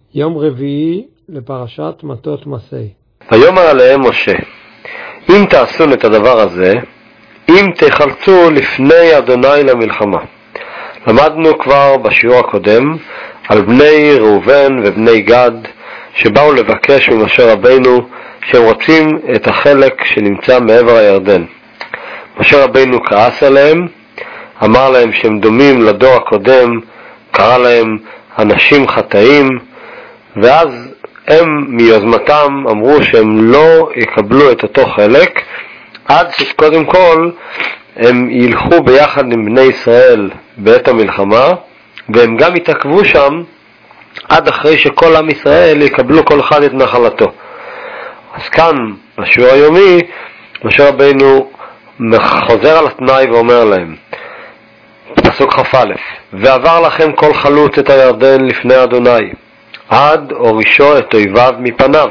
יום רביעי לפרשת מטות מסעי. ויאמר עליהם משה, אם תעשו את הדבר הזה, אם תחלצו לפני אדוני למלחמה. למדנו כבר בשיעור הקודם על בני ראובן ובני גד שבאו לבקש ממשה רבינו שהם רוצים את החלק שנמצא מעבר הירדן. משה רבינו כעס עליהם, אמר להם שהם דומים לדור הקודם, קרא להם אנשים חטאים, ואז הם מיוזמתם אמרו שהם לא יקבלו את אותו חלק עד שקודם כל הם ילכו ביחד עם בני ישראל בעת המלחמה, והם גם יתעכבו שם עד אחרי שכל עם ישראל יקבלו כל אחד את נחלתו. אז כאן בשיעור היומי משה רבינו חוזר על התנאי ואומר להם, פסוק כ"א, ועבר לכם כל חלוץ את הירדן לפני אדוני עד הורישו את אויביו מפניו,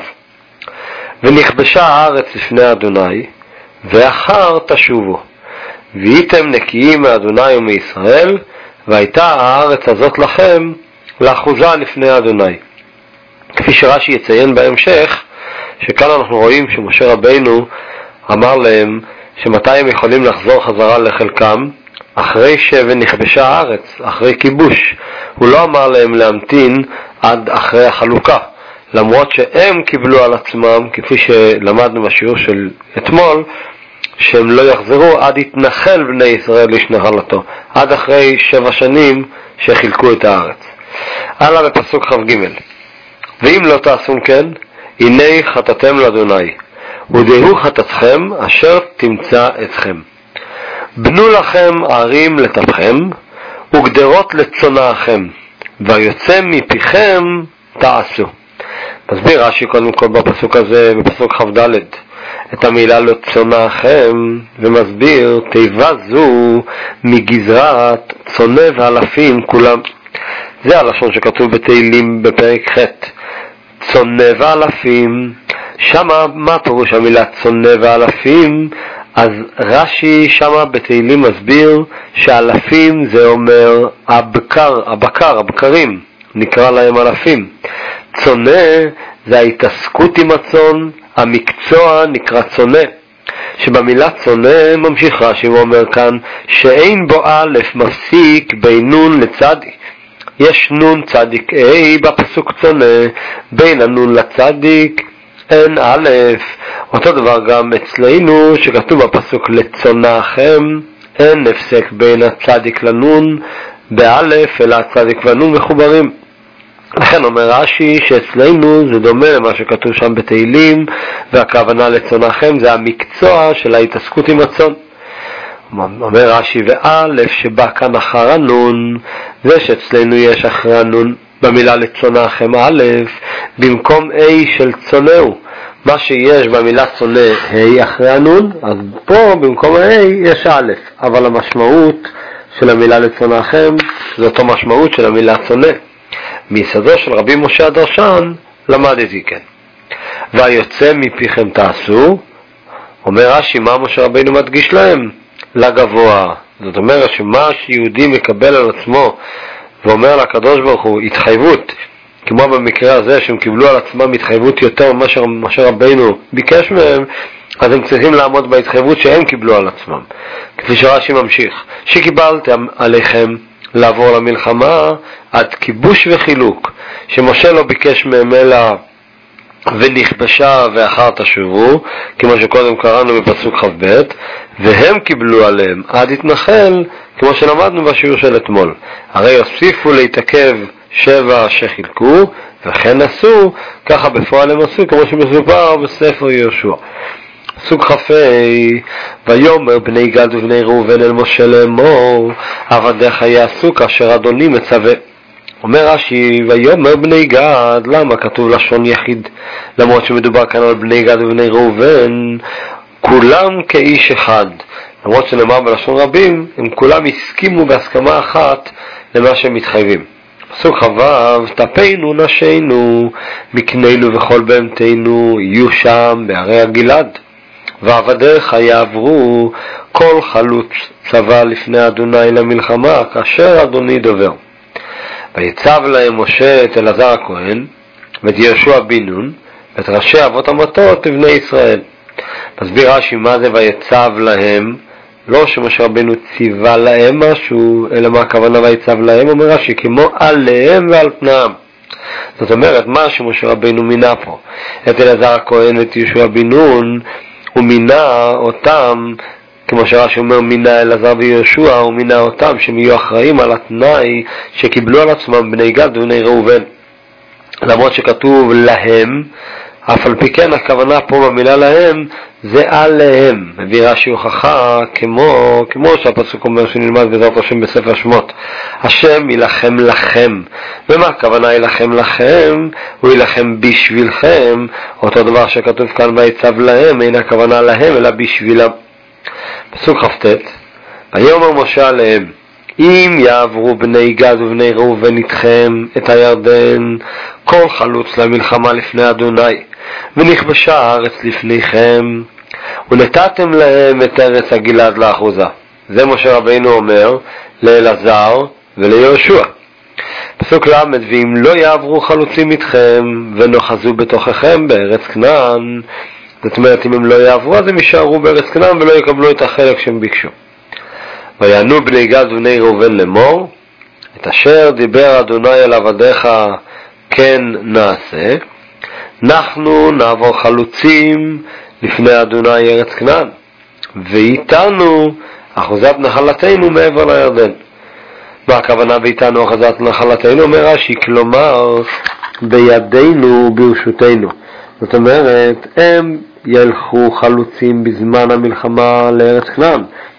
ונכבשה הארץ לפני אדוני, ואחר תשובו, והייתם נקיים מאדוני ומישראל, והייתה הארץ הזאת לכם לאחוזה לפני אדוני. כפי שרש"י יציין בהמשך, שכאן אנחנו רואים שמשה רבינו אמר להם שמתי הם יכולים לחזור חזרה לחלקם, אחרי ונכבשה הארץ, אחרי כיבוש. הוא לא אמר להם להמתין עד אחרי החלוקה, למרות שהם קיבלו על עצמם, כפי שלמדנו בשיעור של אתמול, שהם לא יחזרו עד יתנחל בני ישראל לשנחלתו, עד אחרי 7 שנים שחילקו את הארץ. הלאה בפסוק כ"ג, ואם לא תעשו כן, הנה חטאתם לאדוני, ודהו חטאתכם אשר תמצא אתכם. בנו לכם ערים לטפכם, וגדרות לצונאכם, ויוצא מפיכם תעשו. מסביר רש"י קודם כל בפסוק הזה, בפסוק כ"ד, את המילה לצונאכם, ומסביר תיבה זו מגזרת צונא ואלפים כולם. זה הלשון שכתוב בתהילים בפרק ח', צונא ואלפים. שמה מה פירוש המילה צונא ואלפים? אז רש"י שמה בתהילים מסביר שאלפים זה אומר הבקרים, נקרא להם אלפים. צונא זה ההתעסקות עם הצאן, המקצוע נקרא צונא. שבמילה צונא ממשיך רש"י ואומר כאן שאין בו א' מפסיק בין נון לצדיק. יש נון צדיק A בפסוק צונא, בין הנון לצדיק אין א'. אותו דבר גם אצלנו שכתוב בפסוק לצונאכם, אין הפסק בין הצדיק לנון באלף, אלא הצדיק והנון מחוברים. לכן אומר רש"י שאצלנו זה דומה למה שכתוב שם בתהילים, והכוונה לצונאכם זה המקצוע של ההתעסקות עם הצאן. אומר רש"י ואלף שבא כאן אחר הנון, זה שאצלנו יש אחרי הנון במילה לצונאכם א', במקום A של צונאו. מה שיש במילה צונא ה' אחרי הנון, אז פה במקום ה' יש א', אבל המשמעות של המילה לצונאכם זו אותו משמעות של המילה צונא. מיסודו של רבי משה הדרשן למדתי כן. והיוצא מפיכם תעשו, אומר רש"י, מה משה רבינו מדגיש להם? לגבוה. זאת אומרת שמה שיהודי מקבל על עצמו ואומר לקדוש ברוך הוא התחייבות, כמו במקרה הזה שהם קיבלו על עצמם התחייבות יותר ממה שמשה רבינו ביקש מהם, אז הם צריכים לעמוד בהתחייבות שהם קיבלו על עצמם. כפי שרש"י ממשיך, שקיבלתם עליכם לעבור למלחמה עד כיבוש וחילוק, שמשה לא ביקש מהם אלא ונכבשה ואחר תשובו, כמו שקודם קראנו בפסוק כ"ב, והם קיבלו עליהם עד יתנחל, כמו שלמדנו בשיעור של אתמול. הרי הוסיפו להתעכב 7 שחילקו, וכן עשו, ככה בפועל הם עשו, כמו שמסופר בספר יהושע. פסוק כ"ה, ויאמר בני גד ובני ראובן אל משה לאמור, עבדיך יעשו כאשר אדוני מצווה. אומר רש"י, ויאמר בני גד, למה כתוב לשון יחיד? למרות שמדובר כאן על בני גד ובני ראובן, כולם כאיש אחד. למרות שנאמר בלשון רבים, הם כולם הסכימו בהסכמה אחת למה שהם מתחייבים. פסוק כ"ו, תפינו נשינו, מקנינו וכל בהמתנו, יהיו שם בערי הגלעד. ועבדיך יעברו כל חלוץ צבא לפני אדוני למלחמה, כאשר אדוני דובר. ויצב להם משה את אלעזר הכהן, ואת יהושע בן נון, ואת ראשי אבות המטות לבני ישראל. מסביר רש"י מה זה ויצב להם, לא שמשה רבנו ציווה להם משהו, אלא מה הכוונה ויצב להם, אומר רש"י, כמו עליהם ועל פניהם. זאת אומרת, מה שמשה רבנו מינה פה, את אלעזר הכהן ואת יהושע בן נון, הוא מינה אותם, כמו שרש"י אומר, מינה אלעזר ויהושע, הוא מינה אותם שהם יהיו אחראים על התנאי שקיבלו על עצמם בני גד ובני ראובן. למרות שכתוב להם, אף על פי כן הכוונה פה במילה להם זה עליהם. מביא רש"י הוכחה כמו שהפסוק אומר שנלמד בעזרת השם בספר שמות, השם ילחם לכם. ומה הכוונה ילחם לכם? הוא ילחם בשבילכם. אותו דבר שכתוב כאן ויצב להם, אין הכוונה להם אלא בשבילם. פסוק כ"ט, ויאמר משה עליהם, אם יעברו בני גד ובני ראובן איתכם את הירדן, כל חלוץ למלחמה לפני אדוני, ונכבשה הארץ לפניכם, ונתתם להם את ארץ הגלעד לאחוזה. זה משה רבינו אומר לאלעזר וליהושע. פסוק ל', ואם לא יעברו חלוצים איתכם ונוחזו בתוככם בארץ כנען, זאת אומרת, אם הם לא יעברו אז הם יישארו בארץ כנען ולא יקבלו את החלק שהם ביקשו. ויענו בני גד ובני ראובן לאמור, את אשר דיבר אדוני אל עבדיך כן נעשה, אנחנו נעבור חלוצים לפני אדוני ארץ כנען, ואיתנו אחוזת נחלתנו מעבר לירדן. מה הכוונה ואיתנו אחוזת נחלתנו? אומר רש"י, כלומר בידינו ברשותנו. זאת אומרת, הם ילכו חלוצים בזמן המלחמה לארץ כנען,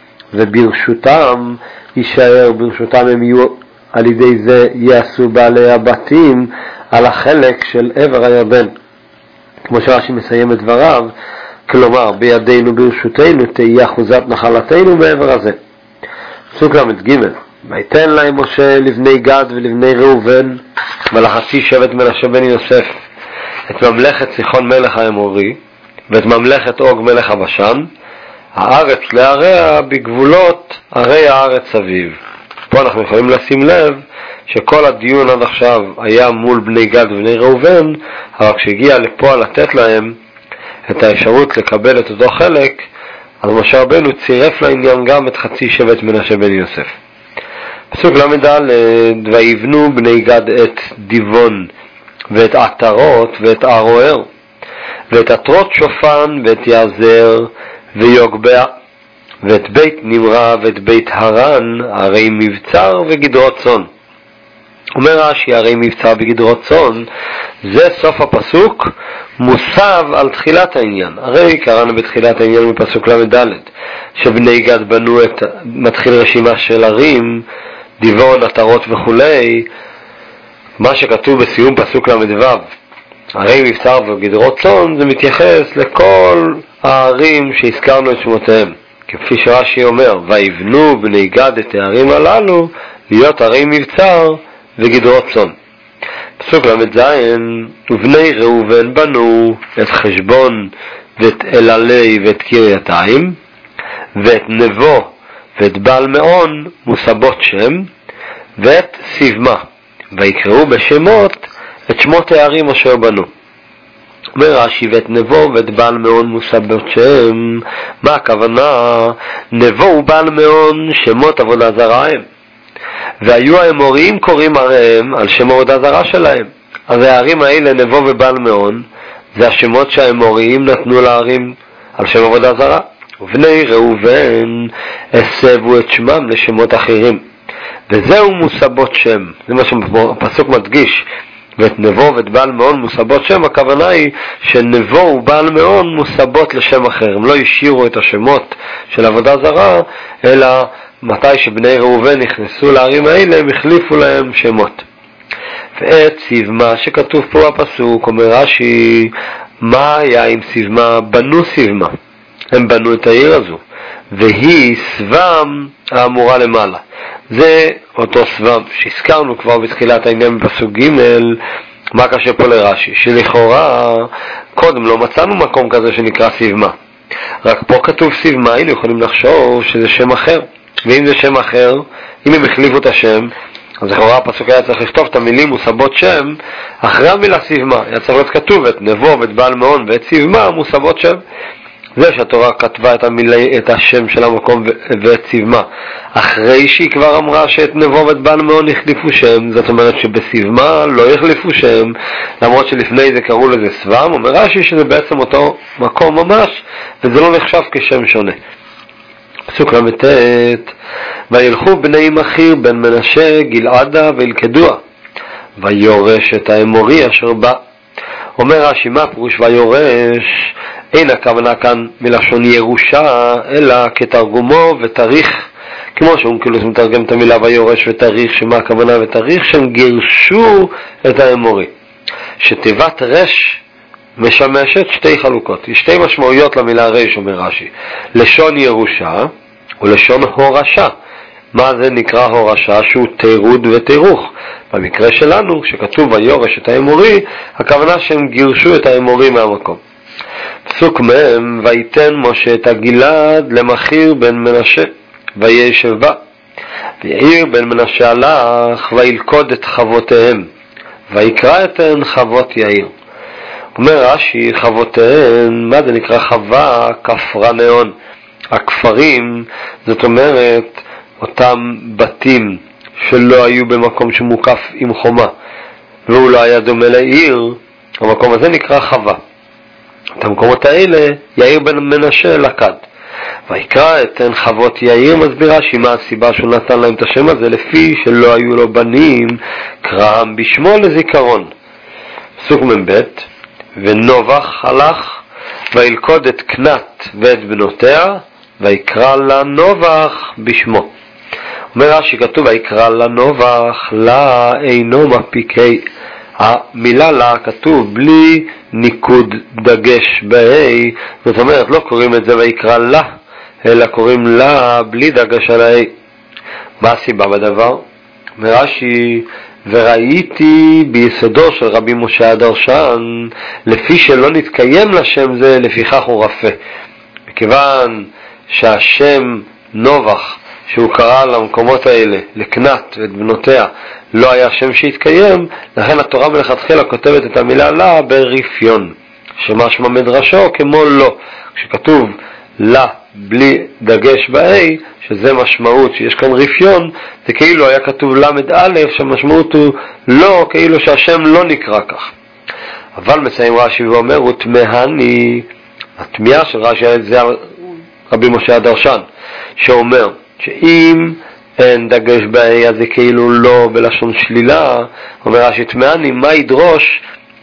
וברשותם יישאר, ברשותם הם יהיו, על ידי זה יעשו בעלי הבתים על החלק של עבר הירדן. כמו שרש"י מסיים את דבריו, כלומר בידינו ברשותנו תהיה אחוזת נחלתנו בעבר הזה. פסוק ל"ג, ויתן להם משה לבני גד ולבני ראובן ולחצי שבט מנשה בן יוסף את ממלכת סיחון מלך האמורי ואת ממלכת אוג מלך הבשן, הארץ לעריה בגבולות ערי הארץ סביב. פה אנחנו יכולים לשים לב שכל הדיון עד עכשיו היה מול בני גד ובני ראובן, אבל כשהגיע לפה לתת להם את האפשרות לקבל את אותו חלק, אז משה רבנו צירף לעניין גם את חצי שבט מנשה בן יוסף. פסוק ל"ד, ויבנו בני גד את דיבון ואת עטרות ואת ערוער ואת עטרות שופן ואת יעזר ויוגבע ואת בית נמרה ואת בית הרן, ערי מבצר וגדרות צאן. אומר רש"י, ערי מבצר וגדרות צאן, זה סוף הפסוק מוסב על תחילת העניין. הרי קראנו בתחילת העניין מפסוק ל"ד שבני גד בנו מתחיל רשימה של ערים, דיבון, עטרות וכולי. מה שכתוב בסיום פסוק ל"ו, ערי מבצר וגדרות צאן, זה מתייחס לכל הערים שהזכרנו את שמותיהם. כפי שרש"י אומר, ויבנו בני גד את הערים הללו להיות ערי מבצר וגדרות צאן. פסוק ל"ז, ובני ראובן בנו את חשבון ואת אלעלי ואת קרייתיים ואת נבו ואת בעל מעון מוסבות שם ואת סיבמה, ויקראו בשמות את שמות הערים אשר בנו. אומר רש"י, ואת נבו ואת בעל מעון מוסבות שם. מה הכוונה? נבו ובעל מעון שמות עבודה זרה הם, והיו האמוריים קוראים עריהם על שם עבודה זרה שלהם. אז הערים האלה, נבו ובעל מעון, זה השמות שהאמוריים נתנו לערים על שם עבודה זרה. ובני ראובן הסבו את שמם לשמות אחרים, וזהו מוסבות שם. זה מה שהפסוק מדגיש, ואת נבו ואת בעל מעון מוסבות שם. הכוונה היא שנבו ובעל מעון מוסבות לשם אחר. הם לא השאירו את השמות של עבודה זרה, אלא מתי שבני ראובן נכנסו לערים האלה הם החליפו להם שמות. ואת סיבמה שכתוב פה בפסוק, אומר רש"י, מה היה עם סיבמה? בנו סיבמה, הם בנו את העיר הזו, והיא סבם האמורה למעלה. זה אותו סבם שהזכרנו כבר בתחילת העניין בפסוק ג'. מה קשה פה לרש"י? שלכאורה קודם לא מצאנו מקום כזה שנקרא סיבמה, רק פה כתוב סיבמה. היינו יכולים לחשוב שזה שם אחר, ואם זה שם אחר, אם הם החליפו את השם, אז לכאורה הפסוק היה צריך לכתוב את המילים מוסבות שם אחרי המילה סיבמה, היה צריך להיות כתוב את נבו ואת בעל מעון ואת סיבמה מוסבות שם. זה שהתורה כתבה את השם של המקום ואת סיבמה אחרי שהיא כבר אמרה שאת נבו ואת בעל מעון החליפו שם, זאת אומרת שבסיבמה לא החליפו שם, למרות שלפני זה קראו לזה סבם. אומר רש"י שזה בעצם אותו מקום ממש וזה לא נחשב כשם שונה. פסוק ל"ט: וילכו בני מכיר בן מנשה גלעדה וילכדוה ויורש את האמורי אשר בא. אומר רש"י, מה פירוש ויורש? אין הכוונה כאן מלשון ירושה, אלא כתרגומו ותאריך, כמו שאונקלוס מתרגם את המילה ויורש ותאריך, שמה הכוונה ותאריך? שהם גירשו את האמורי. שתיבת רש משמשת שתי חלוקות, יש שתי משמעויות למילה רש, אומר רש"י, לשון ירושה ולשון הורשה. מה זה נקרא הורשה? שהוא תירוד ותירוך. במקרה שלנו, שכתוב ויורש את האמורי, הכוונה שהם גירשו את האמורי מהמקום. פסוק מהם: ויתן משה את הגלעד למכיר בן מנשה וישב בה, ויאיר בן מנשה הלך וילכוד את חוותיהם ויקרא אתן חוות יאיר. אומר רש"י, חוותיהן, מה זה נקרא חווה? כפרנאון. הכפרים, זאת אומרת אותם בתים שלא היו במקום שמוקף עם חומה והוא לא היה דומה לעיר, המקום הזה נקרא חווה. את המקומות האלה יאיר בן מנשה לקד. ויקרא אתן חוות יאיר, מסבירה שמה הסיבה שהוא נתן להם את השם הזה, לפי שלא היו לו בנים קראם בשמו לזיכרון. פסוק מ"ב: ונובח הלך וילכוד את קנת ואת בנותיה ויקרא לה נובח בשמו. אומר רש"י, כתוב ויקרא לה נובח, לה אינו מפיקי. המילה לה כתוב בלי ניקוד דגש בהי, זאת אומרת לא קוראים את זה ויקרא לה, אלא קוראים לה בלי דגש על ההי. מה הסיבה בדבר? אומר רש"י, וראיתי ביסודו של רבי משה הדרשן, לפי שלא נתקיים לשם זה, לפיכך הוא רפה. מכיוון שהשם נובח שהוא קרא למקומות האלה, לקנת ואת בנותיה, לא היה שם שהתקיים, לכן התורה מלכתחילה כותבת את המילה לה ברפיון, שמשמע מדרשו כמו לא. כשכתוב לה בלי דגש בהי, שזה משמעות שיש כאן רפיון, זה כאילו היה כתוב למד א', שהמשמעות הוא לא, כאילו שהשם לא נקרא כך. אבל מסיים רש"י ואומר, ותמהני, התמיהה של רש"י זה רבי משה הדרשן, שאומר שאם אין דגש בהי, אז זה כאילו לא בלשון שלילה. אומר רש"י, תמהני, מה ידרוש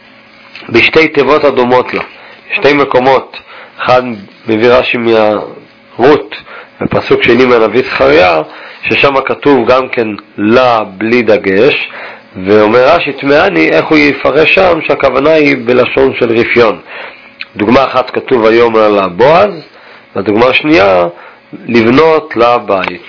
בשתי תיבות הדומות לה? שתי מקומות, אחד מביא רש"י מהרות, בפסוק שני מהנביא זכריה, ששם כתוב גם כן לה בלי דגש, ואומר רש"י, תמהני, איך הוא יפרש שם שהכוונה היא בלשון של רפיון. דוגמה אחת כתוב היום על הבועז, והדוגמה השנייה לבנות לבית.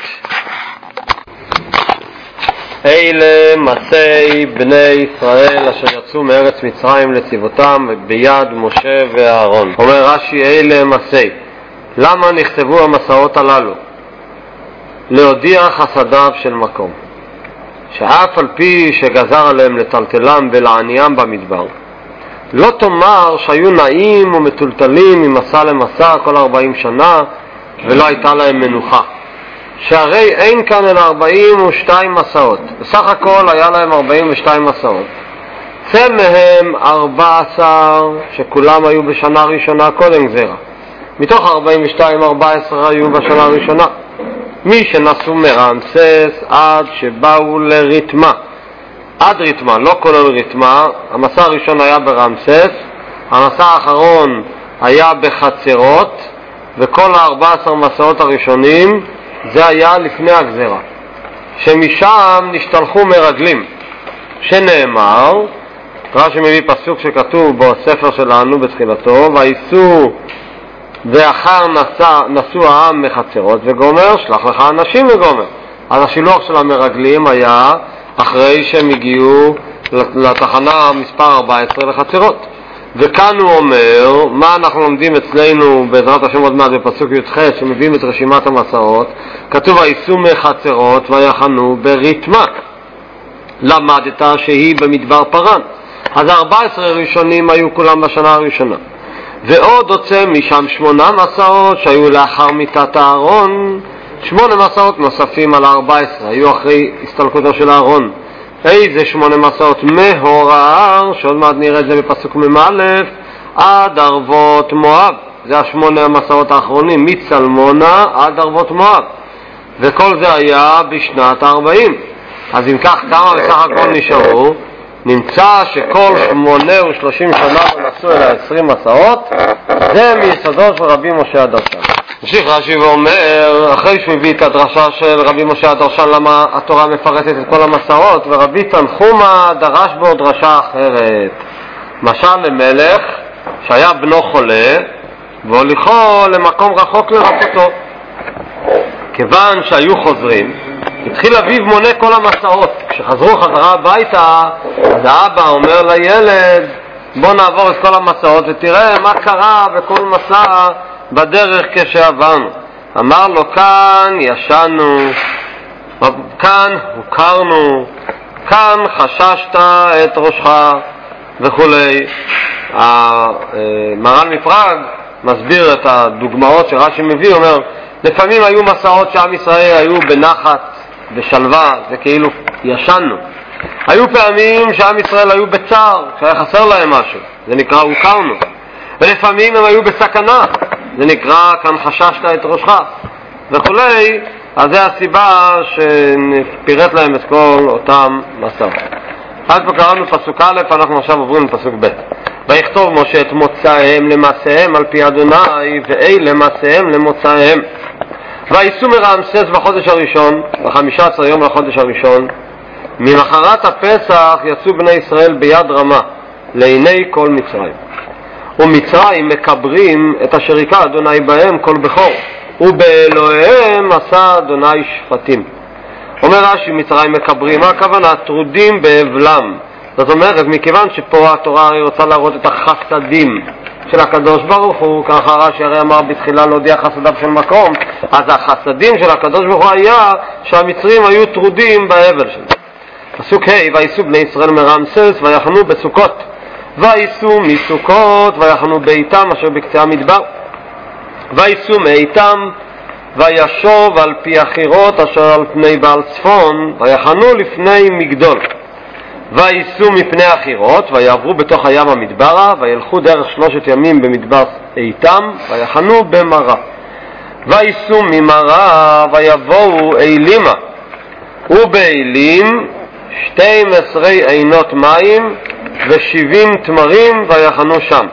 אלה מסי בני ישראל אשר יצאו מארץ מצרים לצבאותם ביד משה ואהרון. אומר רש"י, אלה מסי. למה נכתבו המסעות הללו? להודיע חסדיו של מקום, שאף על פי שגזר עליהם לטלטלם ולעניים במדבר, לא תאמר שהיו נעים ומטולטלים ממסע למסע כל 40 שנה ולא הייתה להם מנוחה, שהרי אין כאן אלא 42 מסעות. בסך הכל היה להם 42 מסעות. צא מהם 14 שכולם היו בשנה ראשונה קודם גזירה. מתוך 42, 14 היו בשנה הראשונה. מי שנסעו מרמסס עד שבאו לריתמה. עד ריתמה, לא כולל ריתמה. המסע הראשון היה ברמסס, המסע האחרון היה בחצרות, וכל 14 מסעות הראשונים זה היה לפני הגזרה, שמשם נשתלחו מרגלים, שנאמר, רש"י מביא פסוק שכתוב בספר שלנו בתחילתו, וייסעו ואחר נסעו העם מחצרות וגומר, שלח לך אנשים וגומר. אז השילוח של המרגלים היה אחרי שהם הגיעו לתחנה מספר 14 לחצרות. וכאן הוא אומר, מה אנחנו לומדים אצלנו בעזרת השם עוד מעט בפסוק י"ח, שמביאים את רשימת המסעות, כתוב וייסעו מחצרות ויחנו בריתמה. למדת שהיא במדבר פרן. אז 14 ראשונים היו כולם בשנה הראשונה. ועוד הוצא משם 8 מסעות שהיו לאחר מיתת הארון, 8 מסעות נוספים על 14, היו אחרי הסתלקותו של הארון. איזה 8 מסעות? מהורר, שעוד מעט נראה את זה בפסוק ממא', עד ערבות מואב. זה 8 המסעות האחרונים, מצלמונה עד ערבות מואב. וכל זה היה בשנת 40. אז אם כך, כמה בסך הכל נשארו? נמצא שכל 38 שנה ונסעו אל 20 מסעות, זה מיסודו של רבי משה הדרשן. ממשיך רש"י ואומר, אחרי שהוא הביא את הדרשה של רבי משה הדרשן למה התורה מפרטת את כל המסעות, ורבי תנחומה דרש בו דרשה אחרת. משל למלך שהיה בנו חולה והוליכו למקום רחוק לרפאתו. כיוון שהיו חוזרים, התחיל אביו מונה כל המסעות. כשחזרו חזרה הביתה, אז האבא אומר לילד, בוא נעבור את כל המסעות ותראה מה קרה בכל מסע בדרך כשעברנו. אמר לו, כאן ישנו, כאן הוכרנו, כאן חששת את ראשך וכולי. מרן מפראג מסביר את הדוגמאות שרש"י מביא, אומר, לפעמים היו מסעות שעם ישראל היו בנחת בשלווה, זה כאילו ישנו. היו פעמים שעם ישראל היו בצער, שהיה חסר להם משהו, זה נקרא הוכרנו. ולפעמים הם היו בסכנה, זה נקרא כאן חששת את ראשך וכולי. אז זה הסיבה שפירט להם את כל אותם מסעות. אז פה קראנו פסוק א', אנחנו עכשיו עוברים לפסוק ב'. ויכתוב משה את מוצאיהם למעשיהם על פי אדוני, ואלה מעשיהם למוצאיהם. וייסעו מרעמסס בחודש הראשון, ב-15 יום לחודש הראשון. ממחרת הפסח יצאו בני ישראל ביד רמה לעיני כל מצרים. ומצרים מקברים את אשר היכה אדוני בהם כל בכור, ובאלוהיהם עשה אדוני שפטים. אומר רש"י, מצרים מקברים, מה הכוונה? טרודים באבלם. זאת אומרת, מכיוון שפה התורה הרי רוצה להראות את החסדים של הקדוש ברוך הוא, ככה רש"י הרי אמר בתחילה להודיע חסדיו של מקום, אז החסדים של הקדוש ברוך הוא היה שהמצרים היו טרודים באבל שלהם. פסוק ה' וייסעו בני ישראל מרעמסס ויחנו בסוכות, וייסעו מסוכות ויחנו באיתם אשר בקצה המדבר, וייסעו מאיתם וישוב על פי החירות אשר על פני בעל צפון, ויחנו לפני מגדול. וייסעו מפני החירות ויעברו בתוך הים המדברה, וילכו דרך 3 ימים במדבר איתם, ויחנו במרה. וייסעו ממרה ויבואו אלימה, ובאלים 12 עינות מים ו70 תמרים, ויחנו שם.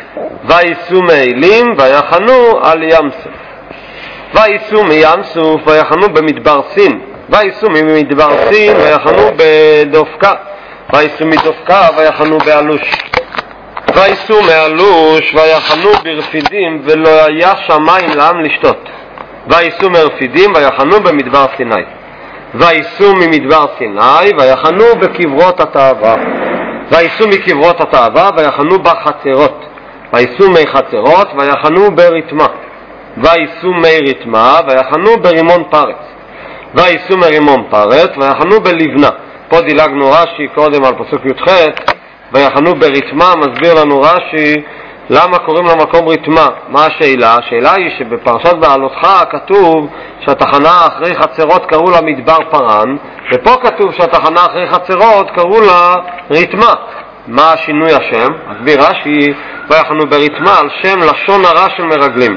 וייסעו מאלים ויחנו על ים סוף. וייסעו מים סוף ויחנו במדבר סין. וייסעו ממדבר סין ויחנו בדופקה. וייסעו מדופקה ויחנו באלוש. וייסעו מאלוש ויחנו ברפידים, ולא היה שם מים לעם לשתות. וייסעו מרפידים ויחנו במדבר סיני. וייסעו ממדבר סיני ויחנו בקברות התאווה. וייסעו מקברות התאווה ויחנו בחצרות. וייסעו מי חצרות ויחנו ברתמה. וייסעו מי רתמה ויחנו ברימון פרץ. וייסעו מרימון פרץ ויחנו בלבנה. פה דילגנו רש"י קודם על פסוק י"ח, ויחנו ברתמה. מסביר לנו רש"י למה קוראים למקום רתמה. מה השאלה? השאלה היא שבפרשת בעלותך כתוב שהתחנה אחרי חצרות קראו לה מדבר פרן, ופה כתוב שהתחנה אחרי חצרות קראו לה רתמה. מה שינוי השם? מסביר רש"י, ויחנו ברתמה על שם לשון הרע של מרגלים.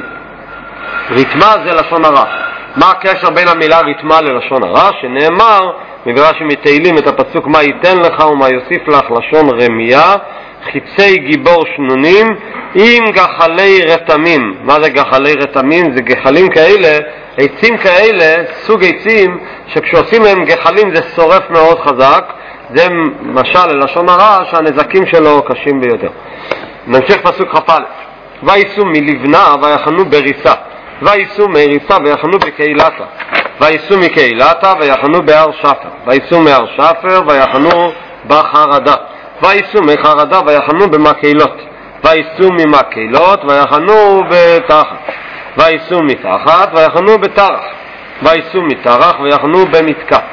רתמה זה לשון הרע. מה הקשר בין המילה רתמה ללשון הרע? שנאמר מברש"י מתהילים את הפסוק מה ייתן לך ומה יוסיף לך, לשון רמיה, חיצי גיבור שנונים עם גחלי רתמים. מה זה גחלי רתמים? זה גחלים כאלה, עצים כאלה, סוג עצים שכשעושים להם גחלים זה שורף מאוד חזק. זה משל ללשון הרע שהנזקים שלו קשים ביותר. נמשיך פסוק כ"א. וייסעו מלבנה ויחנו בריסה. וייסעו מריסה ויחנו בקהילתה. וייסעו מקהילתה ויחנו בהר שפר. וייסעו מהר שפר ויחנו בחרדה. וייסעו מחרדה ויחנו במקהילות. וייסעו ממקהילות ויחנו בתחת. וייסעו מתחת ויחנו בתרח. וייסעו מתרח ויחנו במתקה.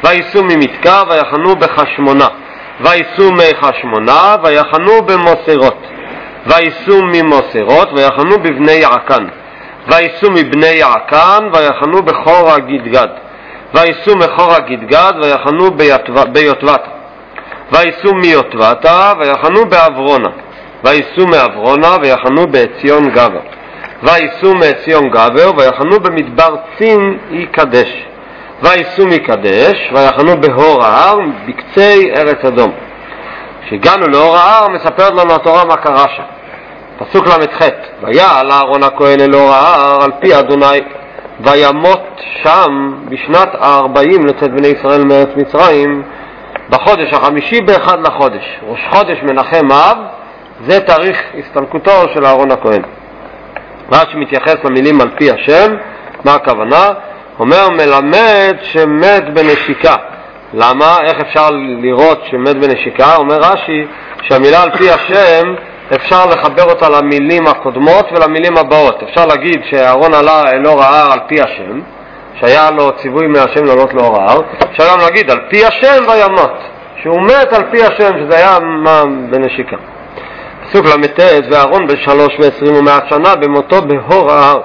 וייסעו ממתקע ויחנו בחשמונה, וייסעו מחשמונה ויחנו במוסרות, וייסעו ממוסרות ויחנו בבני יעקן, וייסעו מבני יעקן ויחנו בחור הגדגד, וייסעו מחור הגדגד ויחנו ביוטבתה, וייסעו מיוטבתה ויחנו בעברונה, וייסעו מעברונה ויחנו בעציון גבר, וייסעו מעציון גבר ויחנו במדבר צין אי קדש, וייסעו מקדש ויחנו בהור ההר בקצי ארץ אדום. כשהגענו להור ההר מספרת לנו התורה מה קרה שם. פסוק למ"ח: ויעל אהרון הכהן אל הור ההר על פי אדוני, וימות שם בשנת 40 לצאת בני ישראל מארץ מצרים, בחודש החמישי באחד לחודש, ראש חודש מנחם אב, זה תאריך הסתלקותו של אהרון הכהן. רש"י מתייחס למילים על פי השם, מה הכוונה? אומר מלמד שמת בנשיקה. למה? איך אפשר לראות שמת בנשיקה? אומר רש"י שהמילה על פי השם אפשר לחבר אותה למילים הקודמות ולמילים הבאות. אפשר להגיד שאהרון עלה אל אור ההר על פי השם, שהיה לו ציווי מהשם לעלות לאור ההר. אפשר גם להגיד על פי השם וימות, שהוא מת על פי השם, שזה היה בנשיקה. פסוק ל"ט: ואהרון ב320 ומעט שנה במותו בהור ההר.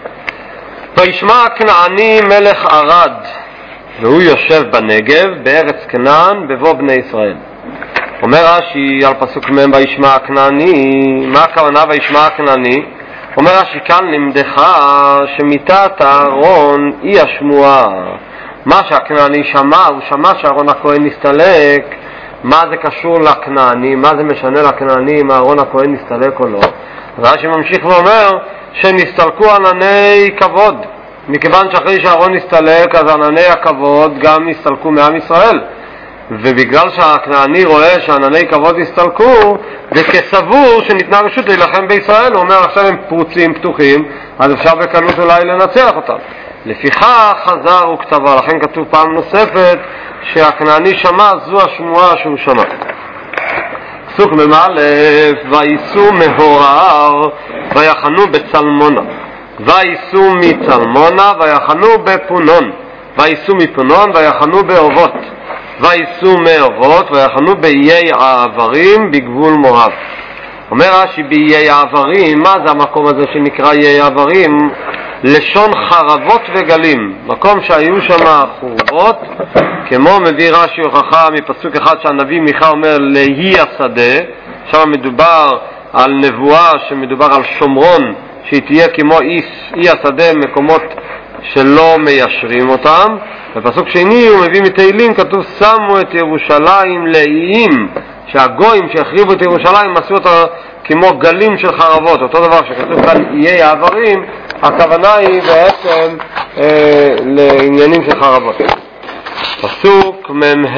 וישמע כנעני מלך ערד, והוא יושב בנגב בארץ כנען בבוא בני ישראל. אומר רש"י על פסוק מ': וישמע כנעני, מה הכוונה וישמע כנעני? אומר רש"י כאן למדך שמיתת אהרון היא השמועה. מה שהכנעני שמע, הוא שמע שאהרון הכהן נסתלק. מה זה קשור לכנעני? מה זה משנה לכנעני אם אהרון הכהן נסתלק או לא? רש"י ממשיך ואומר שנסתלקו ענני כבוד, מכיוון שאחרי שאהרון נסתלק אז ענני הכבוד גם נסתלקו מעם ישראל, ובגלל שהכנעני רואה שענני כבוד נסתלקו וכסבור שניתנה רשות להילחם בישראל, הוא אומר עכשיו הם פרוצים פתוחים, אז אפשר בקלות אולי לנצח אותם. לפיכך חזר וכתבה, לכן כתוב פעם נוספת שהכנעני שמע, זו השמועה שהוא שמע. פסוק מ"א: וייסעו מהור ההר ויחנו בצלמונה, וייסעו מצלמונה ויחנו בפונון, וייסעו מפונון ויחנו באובות, וייסעו מאובות ויחנו באיי העברים בגבול מואב. אומר רש"י באיי העברים, מה זה המקום הזה שנקרא איי העברים? לשון חרבות וגלים, מקום שהיו שם חורבות, כמו מביא רש"י הוכחה מפסוק אחד שהנביא מיכה אומר להי השדה, שם מדובר על נבואה שמדובר על שומרון שהיא תהיה כמו אי השדה, מקומות שלא מיישרים אותם. בפסוק שני הוא מביא מתהילים, כתוב שמו את ירושלים לאיים, שהגויים שהחריבו את ירושלים עשו אותה כמו גלים של חרבות. אותו דבר שכתוב כאן איי העברים, הכוונה היא בעצם לעניינים של חרבות. פסוק מ"ה: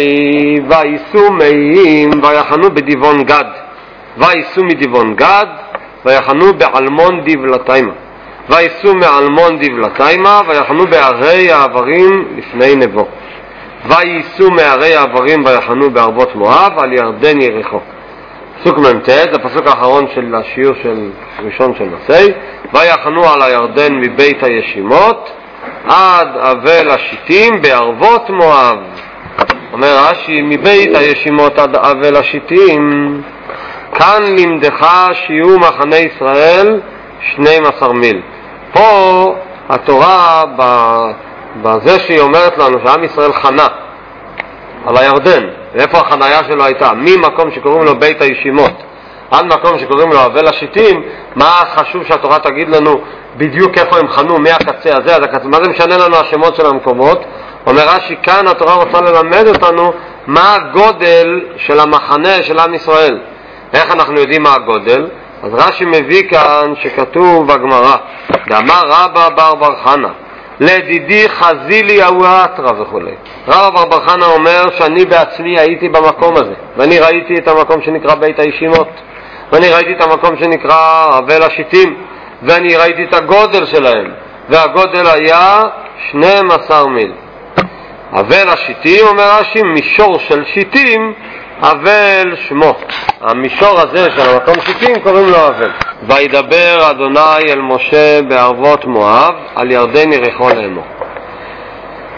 וייסעו מאיים ויחנו בדיבון גד, וייסעו מדיבון גד ויחנו בעלמון דבלתימה, וייסעו מעלמון דבלתימה ויחנו בערי העברים לפני נבו, וייסעו מערי העברים ויחנו בערבות מואב על ירדן יריחו. פסוק מ"ט, הפסוק האחרון של השיעור ראשון של מסי: ויחנו על הירדן מבית הישימות עד אבל השיטים בערבות מואב. אומר רש"י מבית הישימות עד אבל השיטים, כאן למדך שיהיו מחנה ישראל 12 מיל. פה התורה בזה שהיא אומרת לנו שעם ישראל חנה על הירדן, ואיפה החנייה שלו הייתה? ממקום שקוראים לו בית הישימות עד מקום שקוראים לו אבל השיטים, מה חשוב שהתורה תגיד לנו בדיוק איפה הם חנו, מהקצה הזה עד הקצה? מה זה משנה לנו השמות של המקומות? אומר רש"י כאן התורה רוצה ללמד אותנו מה הגודל של המחנה של עם ישראל. איך אנחנו יודעים מה הגודל? אז רש"י מביא כאן שכתוב בגמרא דאמר רבא בר בר חנה לדידי חזילי אוהטרה וכו'. רבא בר בר חנה אומר שאני בעצמי הייתי במקום הזה, ואני ראיתי את המקום שנקרא בית הישימות, ואני ראיתי את המקום שנקרא אבל השיטים, ואני ראיתי את הגודל שלהם, והגודל היה 12 מיל. אבל השיטים, אומר רש"י, מישור של שיטים אבל שמו. המישור הזה של המקום שיטים קוראים לו אבל. וידבר אדוני אל משה בערבות מואב על ירדן יריחו לאמור.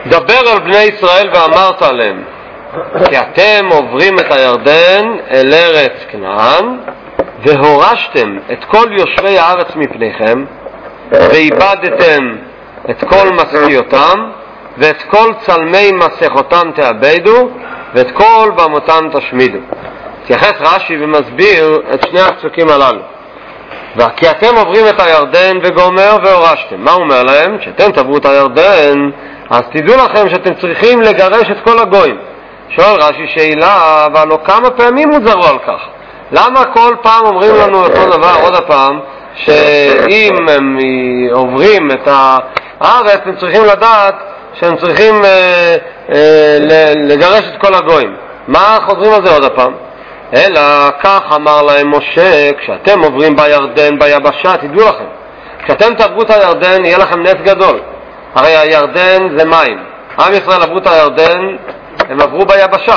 דבר על בני ישראל ואמרת עליהם, כי אתם עוברים את הירדן אל ארץ כנען, והורשתם את כל יושבי הארץ מפניכם, ואיבדתם את כל משכיותם, ואת כל צלמי מסכותם תאבדו, ואת כל במותם תשמידו. תייחס רש"י ומסביר את שני הפסוקים הללו. כי אתם עוברים את הירדן וגומר והורשתם. מה הוא אומר להם? שאתם תעברו את הירדן, אז תדעו לכם שאתם צריכים לגרש את כל הגויים. שואל רש"י שאלה, אבל לא כמה פעמים מוזרו על כך? למה כל פעם אומרים לנו אותו דבר עוד הפעם, שאם הם עוברים את הארץ הם צריכים לדעת שהם צריכים לגרש את כל הגויים? מה חוזרים על זה עוד הפעם? אלא כך אמר להם משה, כשאתם עוברים בירדן ביבשה, תדעו לכם, כשאתם תעברו את הירדן יהיה לכם נס גדול. הרי הירדן זה מים. עם ישראל עברו את הירדן, הם עברו ביבשה,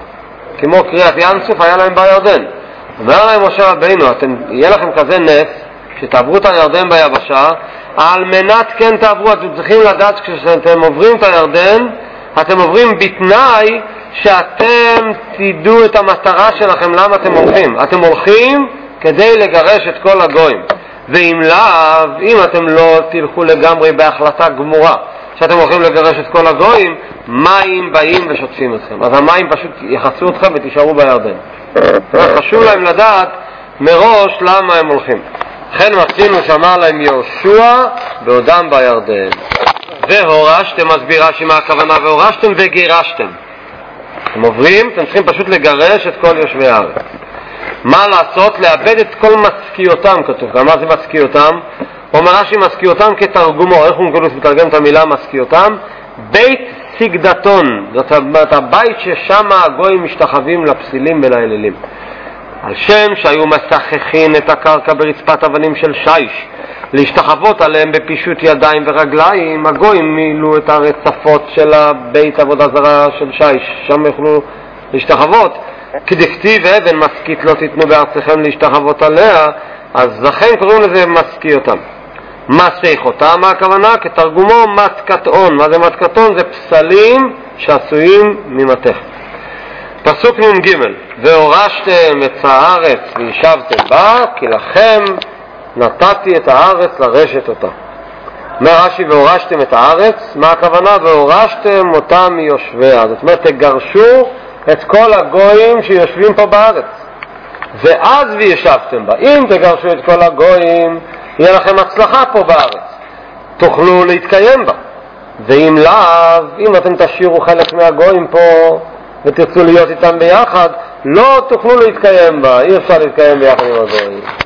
כמו קריאת ים סוף היה להם בירדן. אומר להם משה רבינו, יהיה לכם כזה נס שתעברו את הירדן ביבשה, על מנת כן תעברו. אתם צריכים לדעת כשאתם עוברים את הירדן, אתם עוברים בתנאי שאתם תדעו את המטרה שלכם. למה אתם הולכים? אתם הולכים כדי לגרש את כל הגויים. ואם לאו, אם אתם לא תלכו לגמרי בהחלטה גמורה שאתם הולכים לגרש את כל הגויים, מים באים ושוטפים אתכם. אז המים פשוט יחסו אתכם ותישארו בירדן. חשוב להם לדעת מראש למה הם הולכים. לכן מצינו שאמר להם יהושע בעודם בירדן. והורשתם, מסביר רש"י מה הכוונה והורשתם וגירשתם. אתם עוברים, אתם צריכים פשוט לגרש את כל יושבי הארץ. מה לעשות? לאבד את כל משכיותם, כתוב. מה זה משכיותם? אומר רש"י משכיותם כתרגומו. איך הוא מתרגם את המילה משכיותם? בית סגדתון. זאת הבית ששם הגויים משתחווים לפסילים ולאלילים. על שם שהיו משחחים את הקרקע ברצפת אבנים של שיש, להשתחוות עליהם בפישוט ידיים ורגליים, הגויים מילאו את הרצפות של הבית עבודה זרה של שיש, שם יוכלו להשתחוות. כדכתיב אבן משכית לא תיתנו בארצכם להשתחוות עליה, אז לכן קוראים לזה משכיא אותם. מסך אותם, מה הכוונה? כתרגומו מתקתון. מה זה מתקתון? זה פסלים שעשויים ממתך. פסוק נ"ג, והורשתם את הארץ וישבתם בה, כי לכם נתתי את הארץ לרשת אותה. אומר רש"י והורשתם את הארץ, מה הכוונה? והורשתם אותה מיושביה. זאת אומרת, תגרשו את כל הגויים שיושבים פה בארץ, ואז וישבתם בה. אם תגרשו את כל הגויים יהיה לכם הצלחה פה בארץ, תוכלו להתקיים בה. ואם לאו, אם אתם תשאירו חלק מהגויים פה ותרצו להיות איתם ביחד, לא תוכלו להתקיים בה. אי אפשר להתקיים ביחד עם הגויים.